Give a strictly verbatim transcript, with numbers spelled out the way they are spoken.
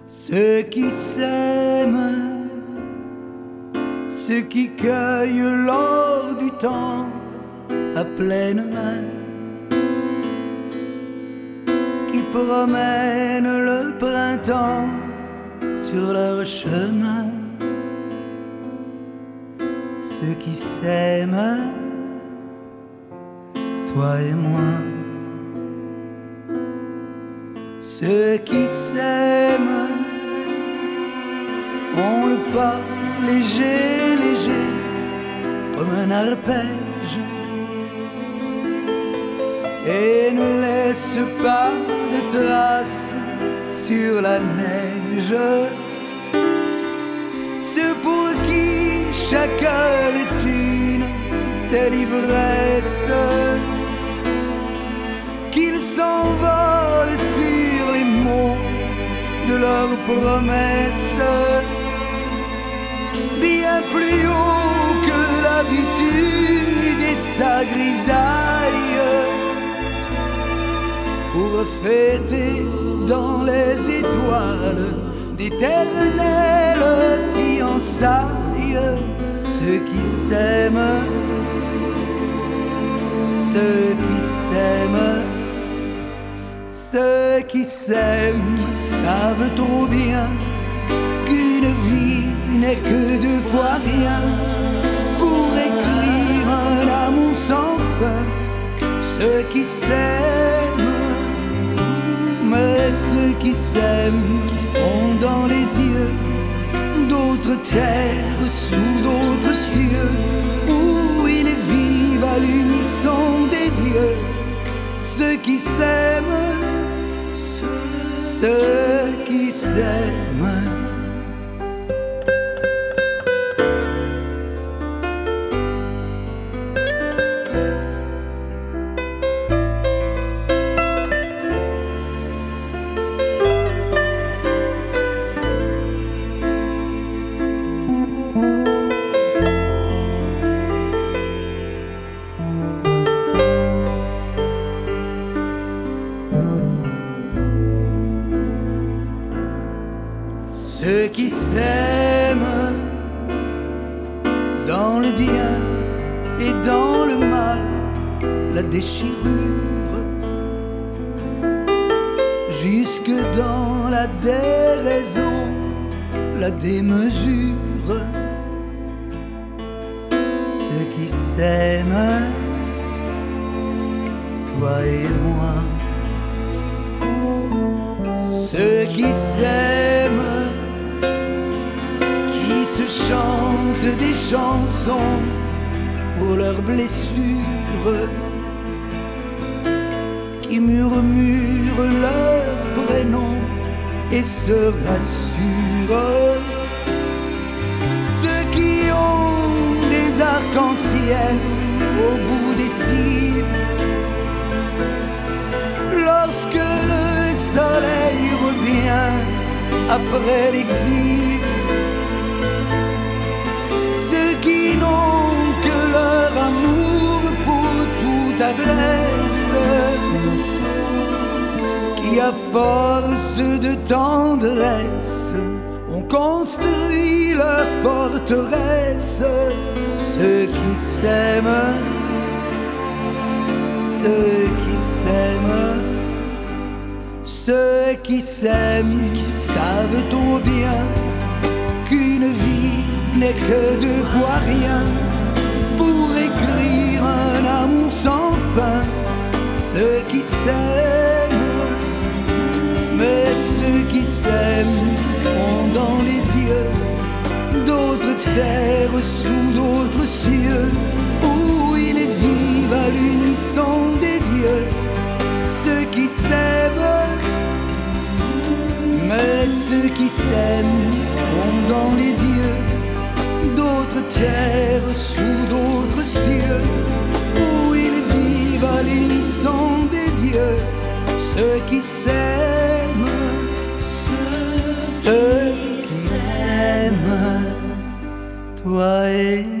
Ceux qui s'aiment, ceux qui cueillent l'or du temps à pleine main, qui promènent le printemps sur leur chemin. Ceux qui s'aiment, toi et moi. Ceux qui s'aiment ont le pas léger, léger, comme un arpège, et ne laissent pas de traces sur la neige. Ceux pour qui chaque heure est une telle ivresse qu'ils s'envolent sur les mots de leurs promesses, bien plus haut que l'habitude et sa grisaille, pour fêter dans les étoiles d'éternelles fiançailles. Ceux qui s'aiment, ceux qui s'aiment, ceux qui s'aiment savent trop bien qu'une vie n'est que deux fois rien pour écrire un amour sans fin. Ceux qui s'aiment, mais ceux qui s'aiment ont dans les yeux d'autres terres sous d'autres cieux, où ils vivent à l'unisson des dieux. Ceux qui s'aiment, ceux qui s'aiment. Ceux qui s'aiment dans le bien et dans le mal, la déchirure, jusque dans la déraison, la démesure. Ceux qui s'aiment, toi et moi. Ceux qui s'aiment, qui se chantent des chansons pour leurs blessures, qui murmurent leurs prénoms et se rassurent. Ceux qui ont des arcs-en-ciel au bout des cils, lorsque le soleil revient après l'exil. Ceux qui n'ont que leur amour pour toute adresse, qui à force de tendresse ont construit leur forteresse. Ceux qui s'aiment, ceux qui s'aiment, ceux qui s'aiment savent trop bien qu'une vie n'est que deux fois rien pour écrire un amour sans fin. Ceux qui s'aiment, mais ceux qui s'aiment ont dans les yeux d'autres terres sous d'autres cieux, où ils vivent à l'unisson des dieux. Ceux qui s'aiment, mais ceux qui s'aiment ont dans les yeux d'autres terres sous d'autres cieux, où ils vivent à l'unisson des dieux. Ceux qui s'aiment, ceux qui s'aiment, toi et